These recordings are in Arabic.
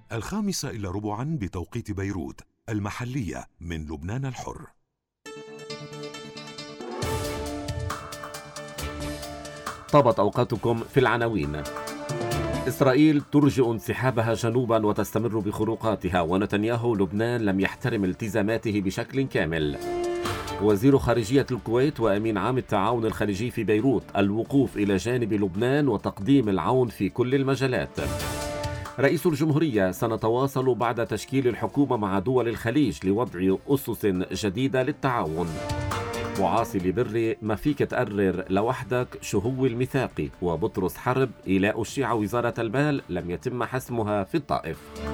5:15 بتوقيت بيروت المحلية من لبنان الحر. طابت أوقاتكم في العناوين. إسرائيل ترجئ انسحابها جنوبا وتستمر بخروقاتها، ونتنياهو لبنان لم يحترم التزاماته بشكل كامل. وزير خارجية الكويت وأمين عام التعاون الخليجي في بيروت الوقوف إلى جانب لبنان وتقديم العون في كل المجالات. رئيس الجمهورية: سنتواصل بعد تشكيل الحكومة مع دول الخليج لوضع أسس جديدة للتعاون. وعاصي لبري: ما فيك تقرر لوحدك شو هو الميثاقي. وبطرس حرب: إيلاء الشيعة وزارة المال لم يتم حسمها في الطائف.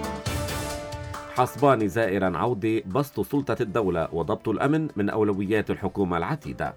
حسبان زائرا عودة: بسط سلطة الدولة وضبط الأمن من أولويات الحكومة العتيدة.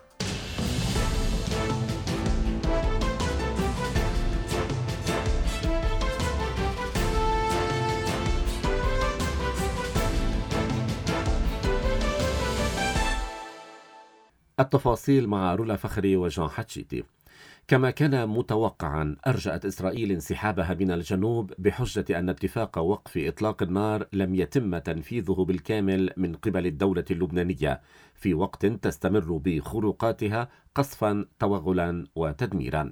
التفاصيل مع رولا فخري وجان حتشيتي. كما كان متوقعا، أرجأت إسرائيل انسحابها من الجنوب بحجة أن اتفاق وقف إطلاق النار لم يتم تنفيذه بالكامل من قبل الدولة اللبنانية، في وقت تستمر بخروقاتها قصفا توغلا وتدميرا.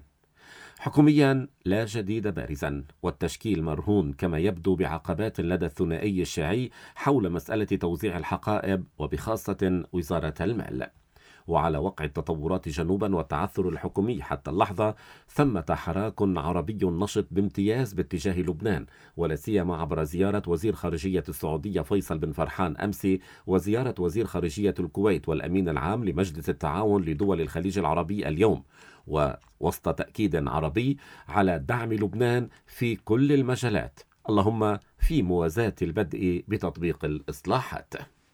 حكوميا لا جديد بارزا، والتشكيل مرهون كما يبدو بعقبات لدى الثنائي الشيعي حول مسألة توزيع الحقائب وبخاصة وزارة المال. وعلى وقع التطورات جنوبا والتعثر الحكومي حتى اللحظة، ثمة حراك عربي نشط بامتياز باتجاه لبنان، ولا سيما عبر زيارة وزير خارجية السعودية فيصل بن فرحان أمس، وزيارة وزير خارجية الكويت والأمين العام لمجلس التعاون لدول الخليج العربي اليوم، ووسط تأكيد عربي على دعم لبنان في كل المجالات، اللهم في موازاة البدء بتطبيق الإصلاحات.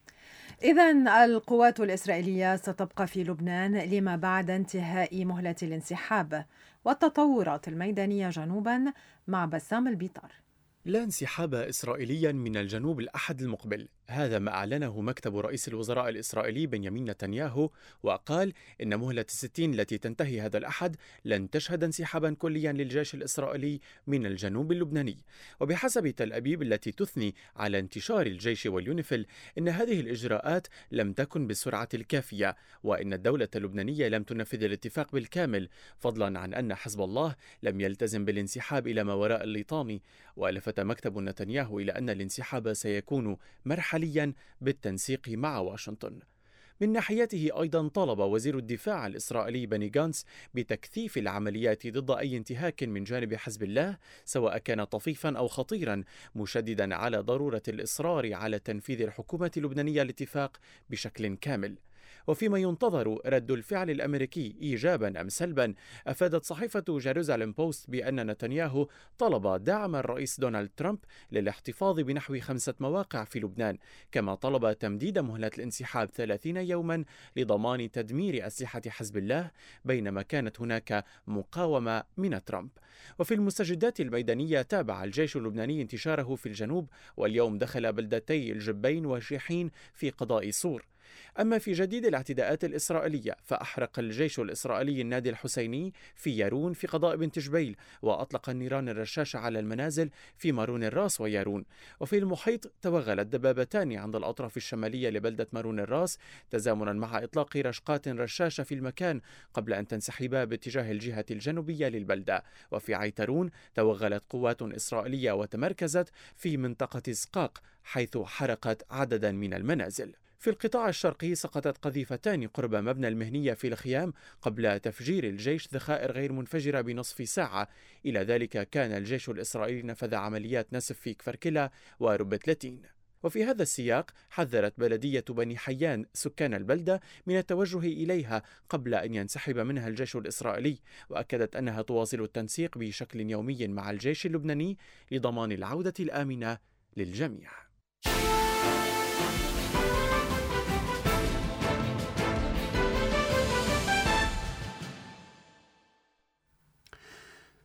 إذن القوات الإسرائيلية ستبقى في لبنان لما بعد انتهاء مهلة الانسحاب. والتطورات الميدانية جنوبا مع بسام البيطار. لا انسحاب إسرائيليا من الجنوب الأحد المقبل، هذا ما أعلنه مكتب رئيس الوزراء الإسرائيلي بنيامين نتنياهو، وقال إن مهلة 60 التي تنتهي هذا الأحد لن تشهد انسحابا كليا للجيش الإسرائيلي من الجنوب اللبناني. وبحسب تل أبيب التي تثني على انتشار الجيش واليونيفيل، إن هذه الإجراءات لم تكن بالسرعة الكافية، وإن الدولة اللبنانية لم تنفذ الاتفاق بالكامل، فضلا عن أن حزب الله لم يلتزم بالانسحاب إلى ما وراء الليطام. وألفت مكتب نتنياهو إلى أن الانسحاب سيكون مرحليا بالتنسيق مع واشنطن. من ناحيته أيضا طالب وزير الدفاع الإسرائيلي بني غانتس بتكثيف العمليات ضد أي انتهاك من جانب حزب الله، سواء كان طفيفا أو خطيرا، مشددا على ضرورة الإصرار على تنفيذ الحكومة اللبنانية الاتفاق بشكل كامل. وفيما ينتظر رد الفعل الأمريكي إيجابا أم سلبا، أفادت صحيفة جيروزاليم بوست بأن نتنياهو طلب دعم الرئيس دونالد ترامب للاحتفاظ بنحو 5 مواقع في لبنان، كما طلب تمديد مهلة الانسحاب 30 يوما لضمان تدمير أسلحة حزب الله، بينما كانت هناك مقاومة من ترامب. وفي المستجدات الميدانية، تابع الجيش اللبناني انتشاره في الجنوب، واليوم دخل بلدتي الجبين وشيحين في قضاء صور. أما في جديد الاعتداءات الإسرائيلية، فأحرق الجيش الإسرائيلي النادي الحسيني في يارون في قضاء بنت جبيل، وأطلق النيران الرشاشة على المنازل في مارون الراس ويارون. وفي المحيط توغلت دبابتان عند الأطراف الشمالية لبلدة مارون الراس، تزامنا مع إطلاق رشقات رشاشة في المكان قبل أن تنسحبا باتجاه الجهة الجنوبية للبلدة. وفي عيترون توغلت قوات إسرائيلية وتمركزت في منطقة زقاق، حيث حرقت عددا من المنازل. في القطاع الشرقي سقطت قذيفتان قرب مبنى المهنية في الخيام قبل تفجير الجيش ذخائر غير منفجرة بنصف ساعة. إلى ذلك كان الجيش الإسرائيلي نفذ عمليات نسف في كفركلة وربتلتين. وفي هذا السياق حذرت بلدية بني حيان سكان البلدة من التوجه إليها قبل أن ينسحب منها الجيش الإسرائيلي، وأكدت أنها تواصل التنسيق بشكل يومي مع الجيش اللبناني لضمان العودة الآمنة للجميع.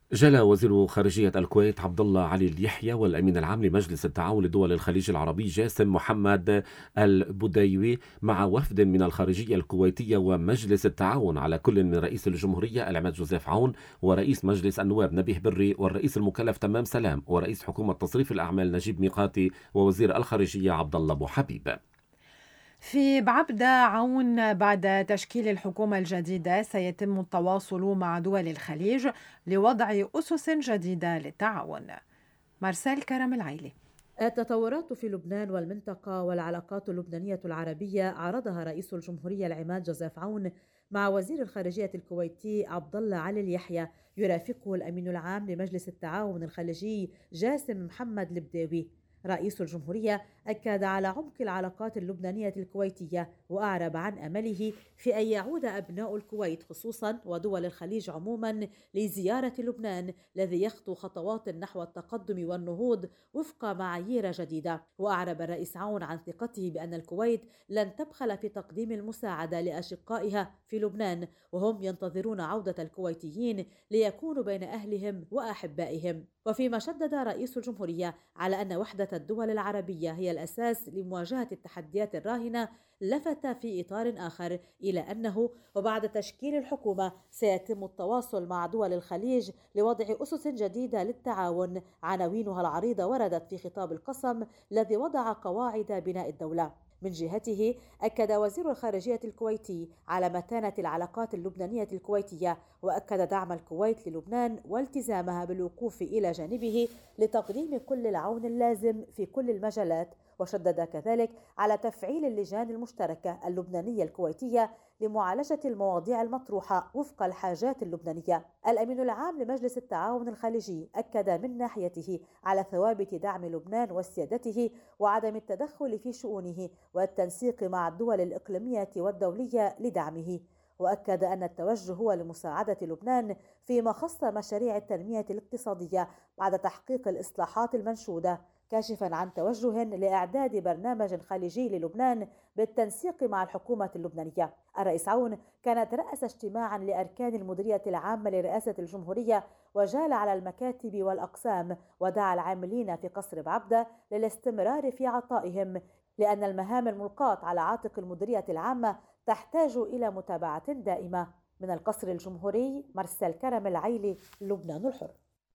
جلى وزير خارجية الكويت عبد الله علي اليحيى والأمين العام لمجلس التعاون لدول الخليج العربي جاسم محمد البديوي مع وفد من الخارجية الكويتية ومجلس التعاون على كل من رئيس الجمهورية العماد جوزيف عون ورئيس مجلس النواب نبيه بري والرئيس المكلف تمام سلام ورئيس حكومة تصريف الأعمال نجيب ميقاتي ووزير الخارجية عبد الله أبو حبيب. في بعبدة عون بعد تشكيل الحكومة الجديدة سيتم التواصل مع دول الخليج لوضع أسس جديدة للتعاون. مارسيل كرم العيلي. التطورات في لبنان والمنطقة والعلاقات اللبنانية العربية عرضها رئيس الجمهورية العماد جوزيف عون مع وزير الخارجية الكويتي عبد الله علي اليحيى، يرافقه الأمين العام لمجلس التعاون الخليجي جاسم محمد البديوي. رئيس الجمهورية أكد على عمق العلاقات اللبنانية الكويتية وأعرب عن أمله في أن يعود أبناء الكويت خصوصا ودول الخليج عموما لزيارة لبنان الذي يخطو خطوات نحو التقدم والنهوض وفق معايير جديدة. وأعرب الرئيس عون عن ثقته بأن الكويت لن تبخل في تقديم المساعدة لأشقائها في لبنان، وهم ينتظرون عودة الكويتيين ليكونوا بين أهلهم وأحبائهم. وفيما شدد رئيس الجمهورية على أن وحدة الدول العربية هي الأساس لمواجهة التحديات الراهنة، لفت في إطار آخر إلى أنه وبعد تشكيل الحكومة سيتم التواصل مع دول الخليج لوضع أسس جديدة للتعاون عناوينها العريضة وردت في خطاب القسم الذي وضع قواعد بناء الدولة. من جهته أكد وزير الخارجية الكويتي على متانة العلاقات اللبنانية الكويتية، وأكد دعم الكويت للبنان والتزامها بالوقوف إلى جانبه لتقديم كل العون اللازم في كل المجالات، وشدد كذلك على تفعيل اللجان المشتركة اللبنانية الكويتية لمعالجة المواضيع المطروحة وفق الحاجات اللبنانية. الأمين العام لمجلس التعاون الخليجي أكد من ناحيته على ثوابت دعم لبنان وسيادته وعدم التدخل في شؤونه والتنسيق مع الدول الإقليمية والدولية لدعمه، وأكد أن التوجه هو لمساعدة لبنان فيما خص مشاريع التنمية الاقتصادية بعد تحقيق الإصلاحات المنشودة، كاشفا عن توجه لإعداد برنامج خليجي للبنان بالتنسيق مع الحكومة اللبنانية. الرئيس عون كان ترأس اجتماعا لأركان المديرية العامة لرئاسة الجمهورية وجال على المكاتب والأقسام، ودعا العاملين في قصر بعبدة للاستمرار في عطائهم، لأن المهام الملقاة على عاتق المديرية العامة تحتاج إلى متابعة دائمة. من القصر الجمهوري مارسيل كرم العيلي، لبنان الحر.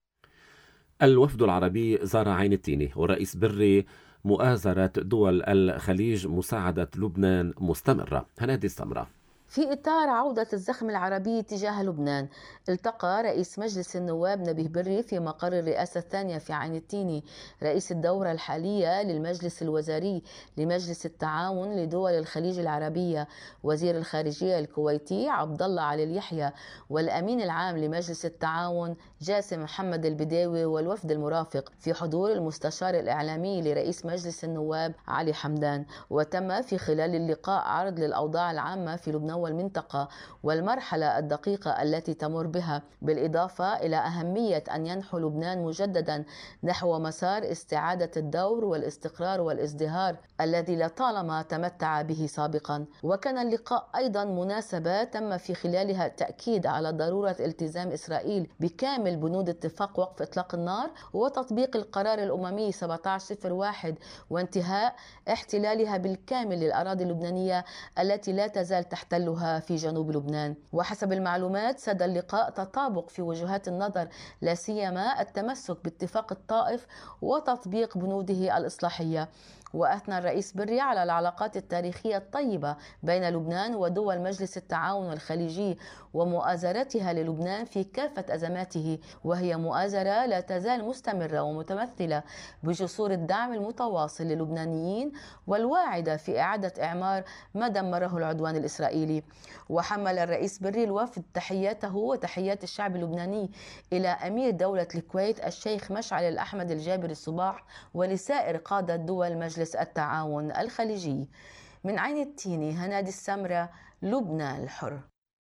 الوفد العربي زار عين التيني ورئيس بري مؤازرة دول الخليج مساعدة لبنان مستمرة. هنادي السمرة. في إطار عودة الزخم العربي تجاه لبنان، التقى رئيس مجلس النواب نبيه بري في مقر الرئاسة الثانية في عين التيني رئيس الدورة الحالية للمجلس الوزاري لمجلس التعاون لدول الخليج العربية وزير الخارجية الكويتي عبد الله علي اليحيى والأمين العام لمجلس التعاون جاسم محمد البديوي والوفد المرافق في حضور المستشار الإعلامي لرئيس مجلس النواب علي حمدان. وتم في خلال اللقاء عرض للأوضاع العامة في لبنان والمنطقة والمرحلة الدقيقة التي تمر بها، بالإضافة إلى أهمية أن ينحو لبنان مجددا نحو مسار استعادة الدور والاستقرار والازدهار الذي لطالما تمتع به سابقا. وكان اللقاء أيضا مناسبة تم في خلالها التأكيد على ضرورة التزام إسرائيل بكامل بنود اتفاق وقف إطلاق النار وتطبيق القرار الأممي 1701 وانتهاء احتلالها بالكامل للأراضي اللبنانية التي لا تزال تحتلها في جنوب لبنان. وحسب المعلومات ساد اللقاء تطابق في وجهات النظر، لا سيما التمسك باتفاق الطائف وتطبيق بنوده الإصلاحية. وأثنى الرئيس بري على العلاقات التاريخية الطيبة بين لبنان ودول مجلس التعاون الخليجي ومؤازرتها للبنان في كافة أزماته، وهي مؤازرة لا تزال مستمرة ومتمثلة بجسور الدعم المتواصل للبنانيين والواعدة في إعادة إعمار ما دمره العدوان الإسرائيلي. وحمل الرئيس بري الوفد تحياته وتحيات الشعب اللبناني إلى أمير دولة الكويت الشيخ مشعل الأحمد الجابر الصباح ولسائر قادة دول مجلس التعاون الخليجي. من عين التيني هنادي السمرة، لبنان الحر.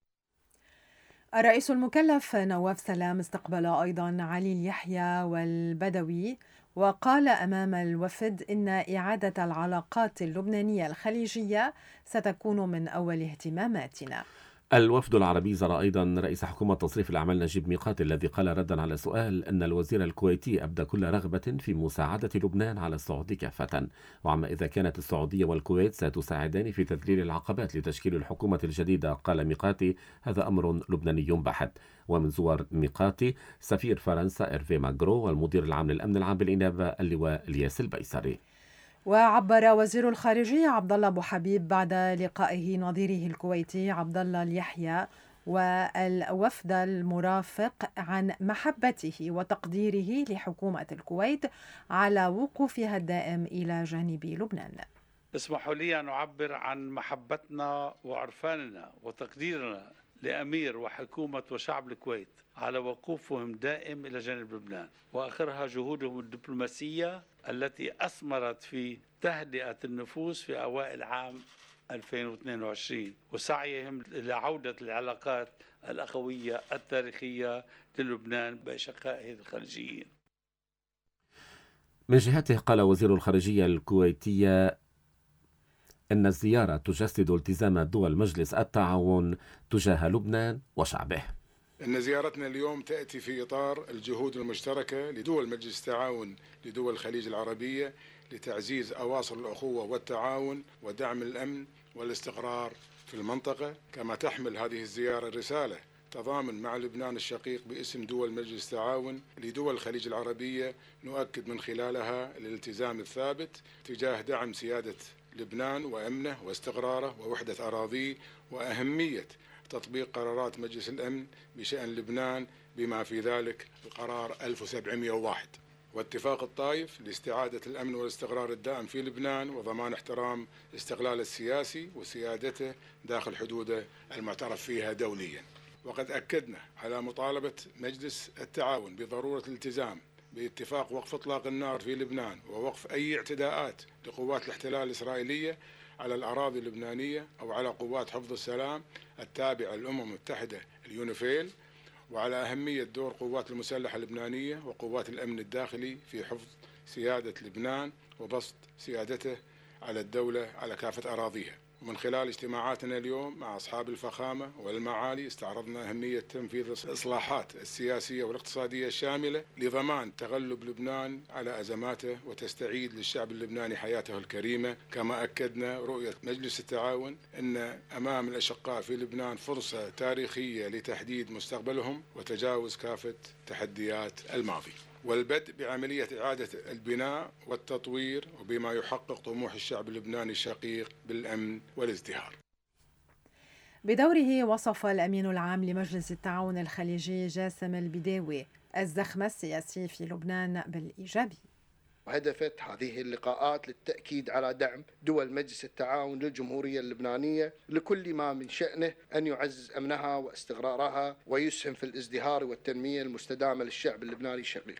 الرئيس المكلف نواف سلام استقبل أيضا علي اليحيى والبدوي وقال أمام الوفد إن إعادة العلاقات اللبنانية الخليجية ستكون من أول اهتماماتنا. الوفد العربي زار أيضا رئيس حكومة تصريف الأعمال نجيب ميقاتي، الذي قال ردا على سؤال أن الوزير الكويتي أبدى كل رغبة في مساعدة لبنان على الصعود كافة، وعما إذا كانت السعودية والكويت ستساعدان في تذليل العقبات لتشكيل الحكومة الجديدة. قال ميقاتي: هذا أمر لبناني بحت. ومن زوار ميقاتي سفير فرنسا إيرفي ماغرو والمدير العام للأمن العام بالإنابة اللواء الياس البيسري. وعبر وزير الخارجية عبدالله أبو حبيب بعد لقائه نظيره الكويتي عبدالله اليحيى والوفد المرافق عن محبته وتقديره لحكومة الكويت على وقوفها الدائم إلى جانب لبنان. اسمحوا لي أن أعبر عن محبتنا وعرفاننا وتقديرنا لأمير وحكومة وشعب الكويت على وقوفهم دائم إلى جانب لبنان، وآخرها جهودهم الدبلوماسية التي أثمرت في تهدئة النفوس في أوائل عام 2022 وسعيهم لعودة العلاقات الأخوية التاريخية للبنان بأشقائه الخليجيين. من جهته قال وزير الخارجية الكويتية أن الزيارة تجسد التزام دول مجلس التعاون تجاه لبنان وشعبه. أن زيارتنا اليوم تأتي في إطار الجهود المشتركة لدول مجلس التعاون لدول الخليج العربية لتعزيز أواصر الأخوة والتعاون ودعم الأمن والاستقرار في المنطقة. كما تحمل هذه الزيارة رسالة تضامن مع لبنان الشقيق باسم دول مجلس التعاون لدول الخليج العربية، نؤكد من خلالها الالتزام الثابت تجاه دعم سيادة لبنان وأمنه واستقراره ووحدة أراضيه، وأهمية تطبيق قرارات مجلس الأمن بشأن لبنان بما في ذلك القرار 1701 واتفاق الطائف لاستعادة الأمن والاستقرار الدائم في لبنان وضمان احترام الاستقلال السياسي وسيادته داخل حدوده المعترف فيها دوليا. وقد أكدنا على مطالبة مجلس التعاون بضرورة الالتزام باتفاق وقف إطلاق النار في لبنان ووقف أي اعتداءات لقوات الاحتلال الإسرائيلية على الأراضي اللبنانية أو على قوات حفظ السلام التابعة للأمم المتحدة اليونيفيل، وعلى أهمية دور قوات المسلحة اللبنانية وقوات الأمن الداخلي في حفظ سيادة لبنان وبسط سيادته على الدولة على كافة أراضيها. ومن خلال اجتماعاتنا اليوم مع أصحاب الفخامة والمعالي استعرضنا أهمية تنفيذ الإصلاحات السياسية والاقتصادية الشاملة لضمان تغلب لبنان على أزماته وتستعيد للشعب اللبناني حياته الكريمة. كما أكدنا رؤية مجلس التعاون أن أمام الأشقاء في لبنان فرصة تاريخية لتحديد مستقبلهم وتجاوز كافة تحديات الماضي والبدء بعملية إعادة البناء والتطوير وبما يحقق طموح الشعب اللبناني الشقيق بالأمن والازدهار. بدوره وصف الأمين العام لمجلس التعاون الخليجي جاسم البداوي الزخم السياسي في لبنان بالإيجابي. هدفت هذه اللقاءات للتأكيد على دعم دول مجلس التعاون للجمهورية اللبنانية لكل ما من شأنه أن يعزز أمنها واستقرارها ويسهم في الازدهار والتنمية المستدامة للشعب اللبناني الشقيق.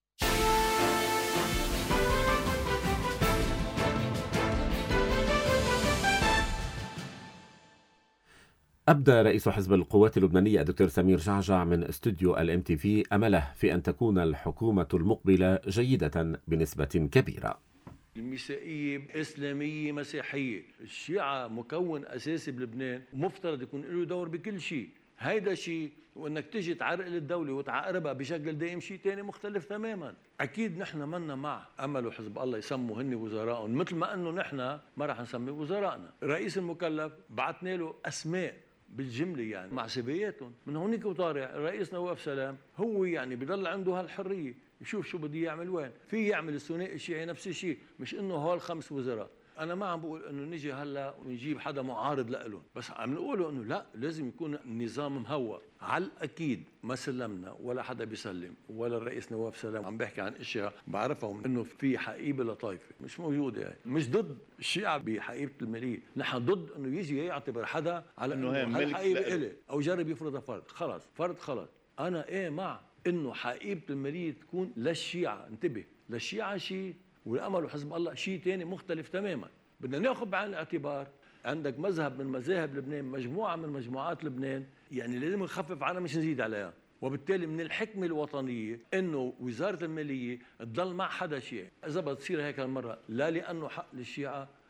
أبدى رئيس حزب القوات اللبنانية الدكتور سمير جعجع من استوديو الMTV أمله في أن تكون الحكومة المقبلة جيدة بنسبة كبيرة. الميثاقية إسلامية مسيحية، الشيعة مكون أساسي بلبنان ومفترض يكون له دور بكل شيء. هيدا شيء، وانك تجي تعرقل الدولة وتعقربها بشكل دائم شيء تاني مختلف تماما. اكيد نحن منا مع امل وحزب الله يسموا هن وزرائهم مثل ما انه نحن ما راح نسمي وزرائنا. الرئيس المكلف بعثنا له اسماء بالجمله يعني مع سبياتهم من هونيك وطالع. الرئيس نواف سلام هو يعني بضل عنده هالحريه يشوف شو بده يعمل وين في يعمل. الثنائي الشيعي نفس الشيء، مش انه هول 5 وزراء. أنا ما عم بقول إنه نجي هلا ونجيب حدا معارض لإلهم، بس عم نقوله إنه لا، لازم يكون النظام مهوى. على الأكيد ما سلمنا ولا حدا بيسلم، ولا الرئيس نواف سلام عم بيحكي عن أشياء بعرفهم إنه في حقيبة لطائفة مش موجودة. يعني مش ضد الشيعة بحقيبة المالية، نحن ضد إنه يجي يعتبر حدا على إنه هالحقيبة إلي أو جرب يفرضها فرض. خلاص فرض خلاص. أنا مع إنه حقيبة المالية تكون للشيعة. انتبه، للشيعة شيء والأمل وحزب الله شيء تاني مختلف تماما. بدنا ناخذ بعين الاعتبار عندك مذهب من مذاهب لبنان، مجموعة من مجموعات لبنان، يعني لازم نخفف عنها مش نزيد عليها. وبالتالي من الحكمة الوطنية إنه وزارة المالية تضل مع حدا شيعي. إذا بتصير هيك المرة لا لأنه حق للشيعة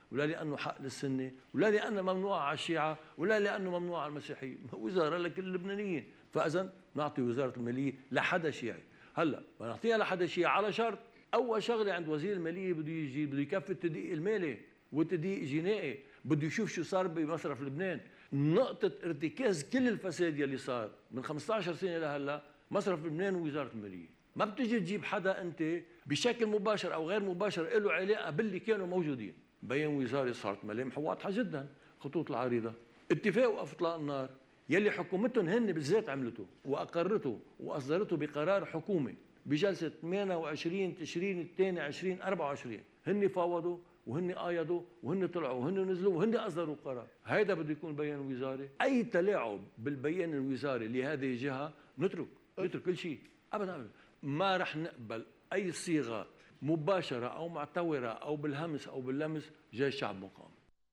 ولا لأنه حق للسنة، ولا لأنه ممنوع على الشيعة، ولا لأنه ممنوع على المسيحيين، وزارة لكل اللبنانيين. فإذا نعطي وزارة المالية لحدا شيعي. هلا بنعطيها لحدا شيعي على شرط، أول شغلة عند وزير المالية بده يجي بده يكفي التدقيق المالي والتدقيق الجنائي، بده يشوف شو صار بمصرف لبنان. نقطة ارتكاز كل الفساد يلي صار من 15 سنة لهلا مصرف لبنان ووزارة المالية. ما بتجي تجيب حدا أنت بشكل مباشر أو غير مباشر له علاقة باللي كانوا موجودين. بيان وزاري صارت ملامحه واضحة جدا، خطوط العريضة، اتفاق وقف إطلاق النار يلي حكومتهم هن بالذات عملته وأقرته وأصدرته بقرار حكومي بجلسة 28 تشرين الثاني 2024. هن فاوضوا وهن قايضوا وهن طلعوا وهن نزلوا وهن أصدروا قرار. هيدا بده يكون بيان وزاري. أي تلاعب بالبيان الوزاري لهذه الجهة نترك كل شيء أبدا. ما رح نقبل أي صيغة مباشرة أو معتورة أو بالهمس أو باللمس جاي الشعب مقام.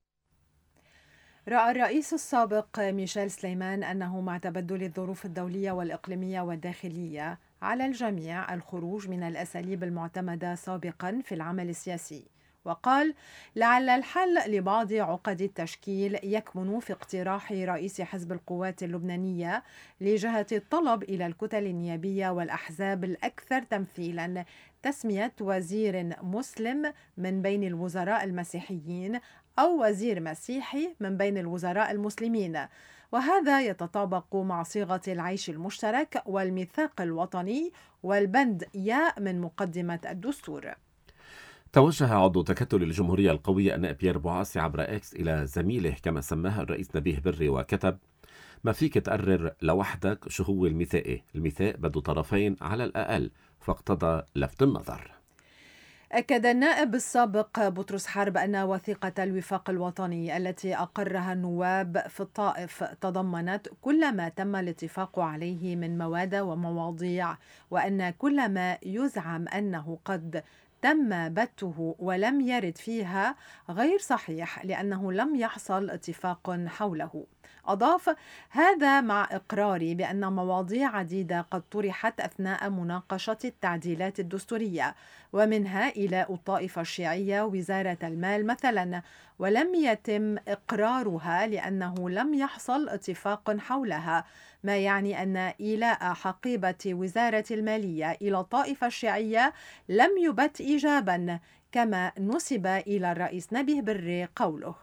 رأى الرئيس السابق ميشيل سليمان أنه مع تبدل الظروف الدولية والإقليمية والداخلية على الجميع الخروج من الأساليب المعتمدة سابقا في العمل السياسي، وقال لعل الحل لبعض عقد التشكيل يكمن في اقتراح رئيس حزب القوات اللبنانية لجهة الطلب إلى الكتل النيابية والأحزاب الأكثر تمثيلا تسمية وزير مسلم من بين الوزراء المسيحيين أو وزير مسيحي من بين الوزراء المسلمين، وهذا يتطابق مع صيغة العيش المشترك والميثاق الوطني والبند ياء من مقدمة الدستور. توجه عضو تكتل الجمهورية القوية أناء بيير بوعاسي عبر إكس إلى زميله كما سماه الرئيس نبيه بري وكتب: ما فيك تقرر لوحدك شو هو الميثاق بده طرفين على الأقل، فاقتضى لفت النظر. أكد النائب السابق بطرس حرب أن وثيقة الوفاق الوطني التي أقرها النواب في الطائف تضمنت كل ما تم الاتفاق عليه من مواد ومواضيع، وأن كل ما يزعم أنه قد تم بته ولم يرد فيها غير صحيح لأنه لم يحصل اتفاق حوله. أضاف: هذا مع إقراري بأن مواضيع عديدة قد طرحت أثناء مناقشة التعديلات الدستورية، ومنها إيلاء الطائفة الشيعية وزارة المال مثلا، ولم يتم إقرارها لأنه لم يحصل اتفاق حولها، ما يعني أن إيلاء حقيبة وزارة المالية إلى الطائفة الشيعية لم يبت إيجابا، كما نسب إلى الرئيس نبيه بري قوله: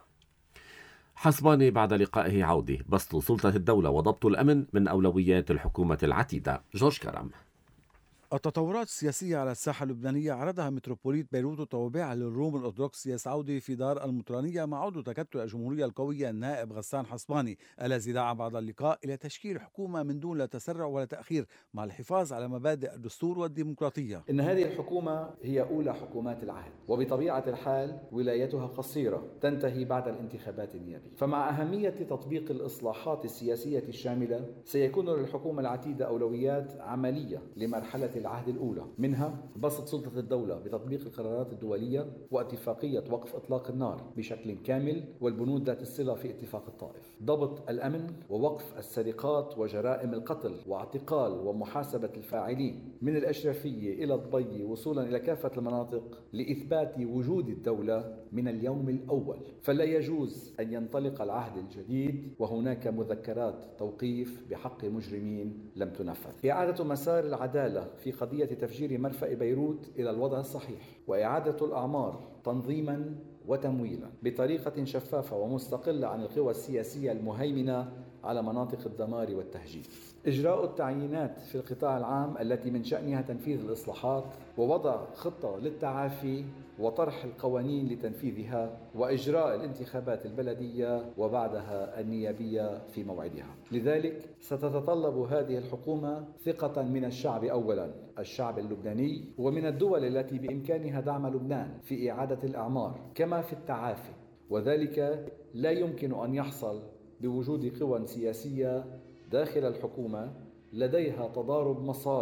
حسباني بعد لقائه عودة بسط سلطة الدولة وضبط الأمن من أولويات الحكومة العتيدة. جورج كرم. التطورات السياسية على الساحة اللبنانية عرضها متروبوليت بيروت وتوابعها للروم الأرثوذكسية سعودي في دار المطرانية مع عضو تكتل الجمهورية القوية النائب غسان حسباني، الذي دعا بعد اللقاء إلى تشكيل حكومة من دون لا تسرع ولا تأخير مع الحفاظ على مبادئ الدستور والديمقراطية. إن هذه الحكومة هي أولى حكومات العهد، وبطبيعة الحال ولايتها قصيرة تنتهي بعد الانتخابات النيابية، فمع أهمية تطبيق الإصلاحات السياسية الشاملة سيكون للحكومة العتيدة أولويات عملية لمرحلة العهد الأولى، منها بسط سلطة الدولة بتطبيق القرارات الدولية واتفاقية وقف إطلاق النار بشكل كامل والبنود ذات الصلة في اتفاق الطائف، ضبط الأمن ووقف السرقات وجرائم القتل واعتقال ومحاسبة الفاعلين من الأشرفية إلى الضي وصولا إلى كافة المناطق لإثبات وجود الدولة من اليوم الأول. فلا يجوز أن ينطلق العهد الجديد وهناك مذكرات توقيف بحق مجرمين لم تنفذ. إعادة مسار العدالة في قضية تفجير مرفأ بيروت إلى الوضع الصحيح، وإعادة الأعمار تنظيما وتمويلا بطريقة شفافة ومستقلة عن القوى السياسية المهيمنة على مناطق الدمار والتهجير. إجراء التعيينات في القطاع العام التي من شأنها تنفيذ الإصلاحات، ووضع خطة للتعافي وطرح القوانين لتنفيذها، وإجراء الانتخابات البلدية وبعدها النيابية في موعدها. لذلك ستتطلب هذه الحكومة ثقة من الشعب أولا، الشعب اللبناني، ومن الدول التي بإمكانها دعم لبنان في إعادة الأعمار كما في التعافي، وذلك لا يمكن أن يحصل بوجود قوى سياسية داخل الحكومة لديها تضارب مصالح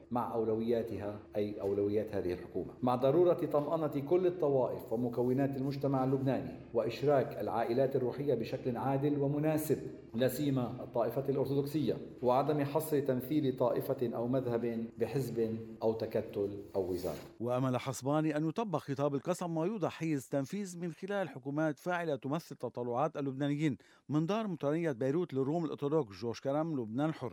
مع أولوياتها أي أولويات هذه الحكومة، مع ضرورة طمأنة كل الطوائف ومكونات المجتمع اللبناني وإشراك العائلات الروحية بشكل عادل ومناسب، لا سيما الطائفة الأرثوذكسية، وعدم حصر تمثيل طائفة أو مذهب بحزب أو تكتل أو وزارة. وأمل حصباني أن يطبق خطاب القسم ويوضع حيز تنفيذ من خلال حكومات فاعلة تمثل تطلعات اللبنانيين. من دار مطرانية بيروت للروم الأرثوذكس، جورج كرم، لبنان حر.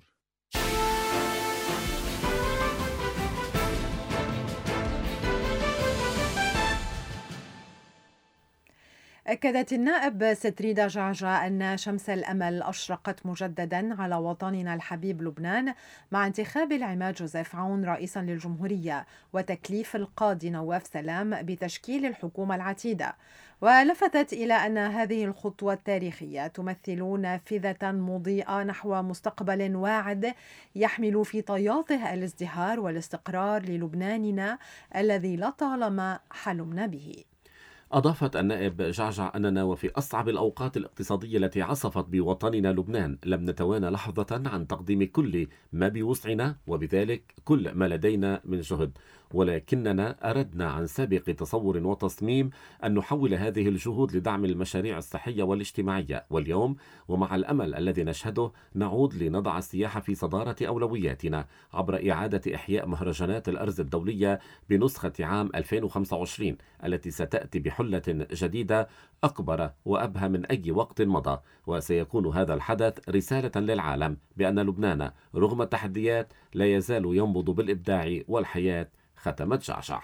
أكدت النائب ستريدا جعجع أن شمس الأمل أشرقت مجددا على وطننا الحبيب لبنان مع انتخاب العماد جوزيف عون رئيسا للجمهورية وتكليف القاضي نواف سلام بتشكيل الحكومة العتيدة، ولفتت إلى أن هذه الخطوة التاريخية تمثل نافذة مضيئة نحو مستقبل واعد يحمل في طياته الازدهار والاستقرار للبناننا الذي لطالما حلمنا به. أضافت النائب جعجع أننا وفي أصعب الأوقات الاقتصادية التي عصفت بوطننا لبنان لم نتوانى لحظة عن تقديم كل ما بوسعنا وبذلك كل ما لدينا من جهد، ولكننا أردنا عن سابق تصور وتصميم أن نحول هذه الجهود لدعم المشاريع الصحية والاجتماعية، واليوم ومع الأمل الذي نشهده نعود لنضع السياحة في صدارة أولوياتنا عبر إعادة إحياء مهرجانات الأرز الدولية بنسخة عام 2025 التي ستأتي بحلة جديدة أكبر وأبهى من أي وقت مضى، وسيكون هذا الحدث رسالة للعالم بأن لبنان رغم التحديات لا يزال ينبض بالإبداع والحياة. ختمت جعجع.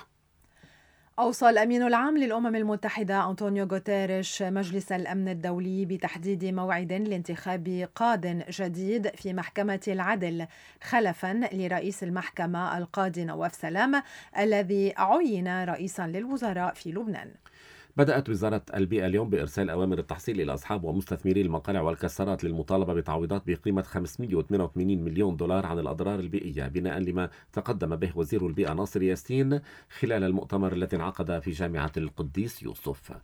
أوصى الأمين العام للأمم المتحدة أنطونيو غوتيريش مجلس الأمن الدولي بتحديد موعد لانتخاب قاضٍ جديد في محكمة العدل خلفاً لرئيس المحكمة القاضي نواف سلام الذي عين رئيساً للوزراء في لبنان. بدأت وزارة البيئة اليوم بإرسال أوامر التحصيل إلى أصحاب ومستثمري المقالع والكسارات للمطالبة بتعويضات بقيمة 588 مليون دولار عن الأضرار البيئية، بناء لما تقدم به وزير البيئة ناصر ياسين خلال المؤتمر الذي انعقد في جامعة القديس يوسف.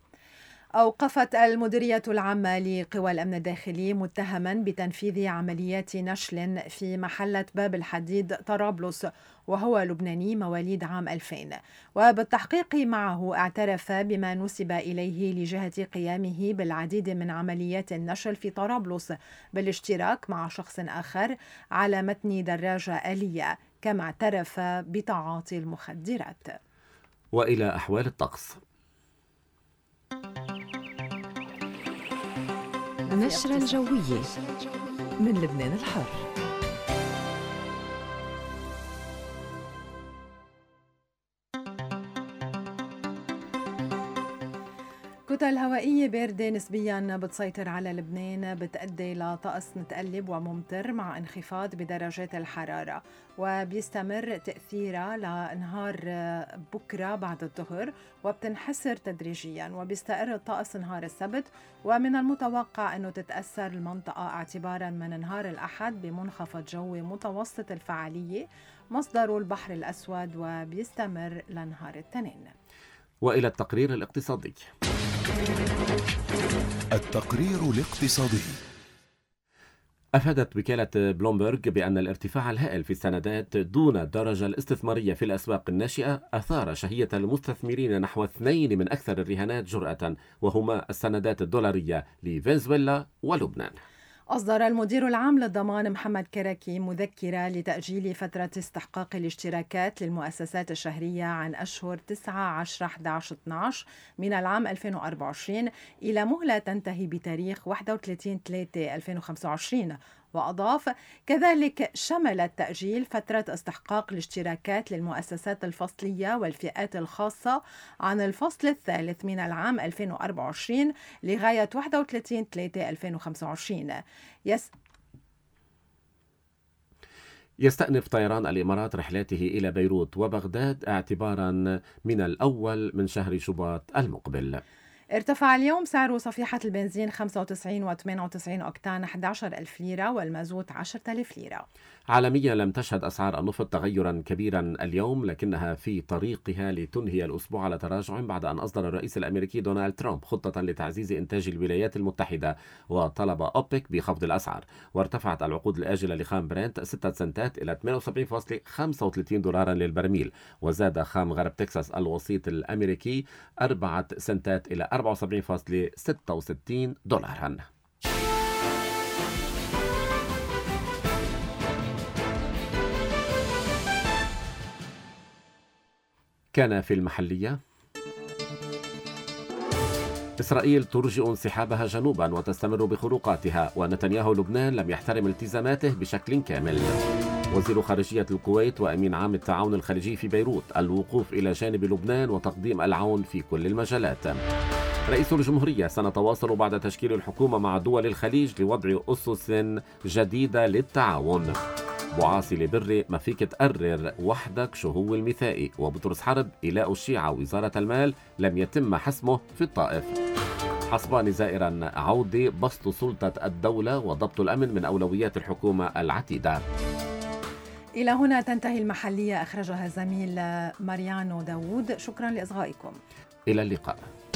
أوقفت المديرية العامة لقوى الأمن الداخلي متهما بتنفيذ عمليات نشل في محلة باب الحديد طرابلس، وهو لبناني مواليد عام 2000، وبالتحقيق معه اعترف بما نسب إليه لجهة قيامه بالعديد من عمليات النشل في طرابلس بالاشتراك مع شخص آخر على متن دراجة آلية، كما اعترف بتعاطي المخدرات. وإلى أحوال الطقس. النشرة الجوية من لبنان الحر. كتل هوائية باردة نسبيا بتسيطر على لبنان بتؤدي لطقس متقلب وممطر مع انخفاض بدرجات الحرارة، وبيستمر تأثيرها لنهار بكرة بعد الظهر وبتنحسر تدريجيا، وبيستقر الطقس نهار السبت، ومن المتوقع أنه تتأثر المنطقة اعتبارا من نهار الأحد بمنخفض جوي متوسط الفعالية مصدره البحر الأسود وبيستمر لنهار الاثنين. وإلى التقرير الاقتصادي. التقرير الاقتصادي. أفادت وكالة بلومبرغ بأن الارتفاع الهائل في السندات دون الدرجة الاستثمارية في الأسواق الناشئة أثار شهية المستثمرين نحو 2 من أكثر الرهانات جرأة، وهما السندات الدولارية لفنزويلا ولبنان. أصدر المدير العام للضمان محمد كراكي مذكرة لتأجيل فترة استحقاق الاشتراكات للمؤسسات الشهرية عن أشهر 9، 10، 11، 12 من العام 2024 إلى مهلة تنتهي بتاريخ 31/3/2025. وأضاف كذلك شمل التأجيل فترة استحقاق الاشتراكات للمؤسسات الفصلية والفئات الخاصة عن الفصل الثالث من العام 2024 لغاية 31/3/2025. يستأنف طيران الإمارات رحلاته إلى بيروت وبغداد اعتبارا من الأول من شهر شباط المقبل. ارتفع اليوم سعر صفيحة البنزين 95 و98 أوكتان 11,000 ليرة والمازوت 10,000 ليرة. عالميا لم تشهد أسعار النفط تغيرا كبيرا اليوم، لكنها في طريقها لتنهي الأسبوع على تراجع بعد أن أصدر الرئيس الأمريكي دونالد ترامب خطة لتعزيز إنتاج الولايات المتحدة وطلب أوبك بخفض الأسعار. وارتفعت العقود الآجلة لخام برنت 6 سنتات إلى 78.35 دولارا للبرميل، وزاد خام غرب تكساس الوسيط الأمريكي 4 سنتات إلى 74.66 دولارا. كان في المحلية: إسرائيل ترجئ انسحابها جنوبا وتستمر بخروقاتها، ونتنياهو لبنان لم يحترم التزاماته بشكل كامل. وزير خارجية الكويت وأمين عام التعاون الخليجي في بيروت: الوقوف إلى جانب لبنان وتقديم العون في كل المجالات. رئيس الجمهورية: سنتواصل بعد تشكيل الحكومة مع دول الخليج لوضع أسس جديدة للتعاون. بوعاصي لبري: ما فيك تقرر وحدك شو هو الميثاقي. وبطرس حرب: إيلاء الشيعة وزارة المال لم يتم حسمه في الطائف. حسباني زائرا عودة: بسط سلطة الدولة وضبط الأمن من أولويات الحكومة العتيدة. إلى هنا تنتهي المحلية، أخرجها زميل ماريانو داوود. شكرا لإصغائكم. إلى اللقاء.